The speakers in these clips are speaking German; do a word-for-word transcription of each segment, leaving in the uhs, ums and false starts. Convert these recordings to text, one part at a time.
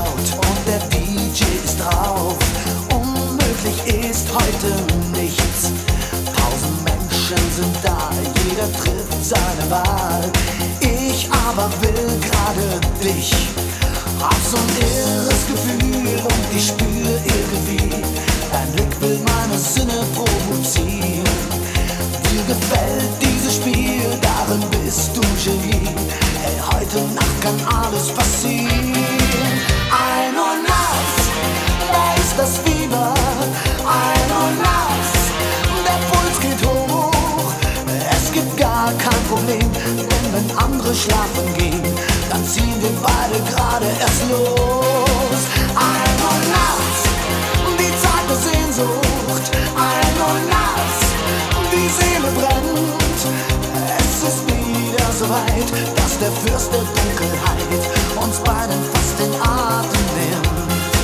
laut und der D J ist drauf. Unmöglich ist heute nichts. Tausend Menschen sind da, jeder trifft seine Wahl. Ich aber will gerade dich. Hab so ein irres Gefühl und ich spür irgendwie, dein Blick will meine Sinne provozieren. Dir gefällt dieses Spiel, darin bist du Genie. Hey, heute Nacht kann alles passieren. Ein Uhr nachts, da ist das Fieber. Ein Uhr nachts, der Puls geht hoch. Es gibt gar kein Problem, denn wenn andere schlafen gehen, dann ziehen wir beide gerade erst los. Ein Uhr nachts, die Zeit der Sehnsucht. Ein Uhr nachts, die Seele brennt. Es ist wieder so weit, dass der Fürst der Dunkelheit uns beiden fast den Atem nimmt.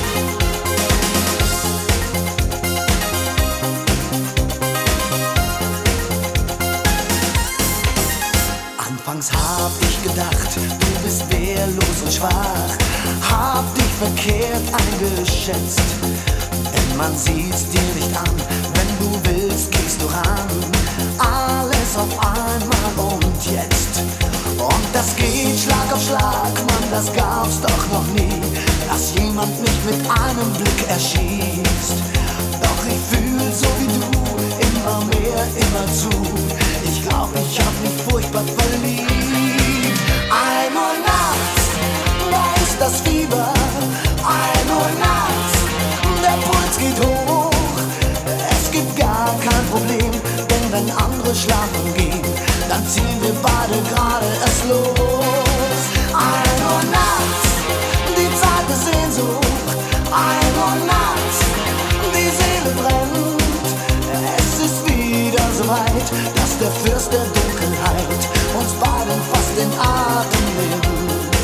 Anfangs hab ich gedacht, du bist wehrlos und schwach, hab dich verkehrt eingeschätzt. Denn man sieht's dir nicht an, wenn du willst, gehst du ran. Alles auf einmal und jetzt. Und das geht Schlag auf Schlag, Mann, das gab's doch noch nie, dass jemand mich mit einem Blick erschießt. Doch ich fühl so wie du, immer mehr, immer zu. Ich glaub, ich hab mich furchtbar verliebt. Ein Uhr nachts, da ist das Fieber. Ein Uhr nachts, der Puls geht hoch. Es gibt gar kein Problem, denn wenn andere schlafen gehen, dann ziehen wir beide gerade erst los. Ein Uhr nachts, die Zeit der Sehnsucht. Ein Uhr nachts, die Seele brennt. Es ist wieder so weit, dass der Fürst der Dunkelheit uns beiden fast den Atem nimmt.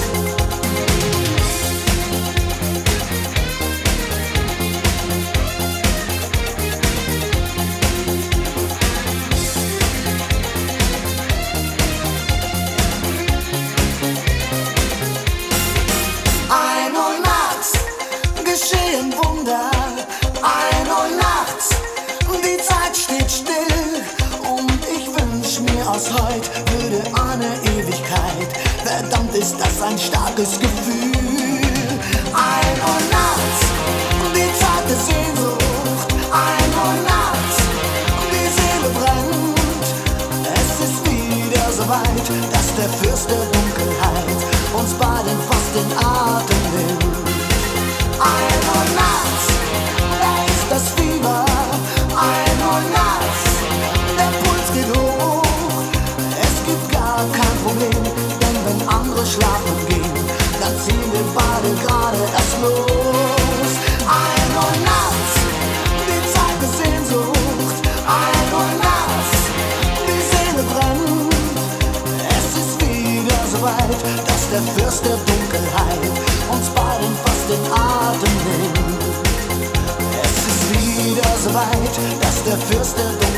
Ein Uhr nachts geschehen Wunder. Ein Uhr nachts, die Zeit steht still. Und ich wünsch mir aus heut würde eine Ewigkeit. Verdammt, ist das ein starkes Gefühl. Ein Uhr nachts, die Zeit der Sehnsucht. Ein Uhr nachts, die Seele brennt. Es ist wieder so weit, dass der Fürst der Dunkelheit uns beiden fast den Atem nimmt. Ein Uhr nachts, da ist das Fieber. Ein Uhr nachts, der Puls geht hoch. Es gibt gar kein Problem, denn wenn andere schlafen gehen, dann ziehen wir beide gerade erst los. Ein Uhr nachts, die Zeit der Sehnsucht. Ein Uhr nachts, die Seele brennt. Es ist wieder so weit, dass der Fürst der Dunkelheit uns beiden fast den Atem nimmt. Es ist wieder so weit, dass der Fürst der Dunkelheit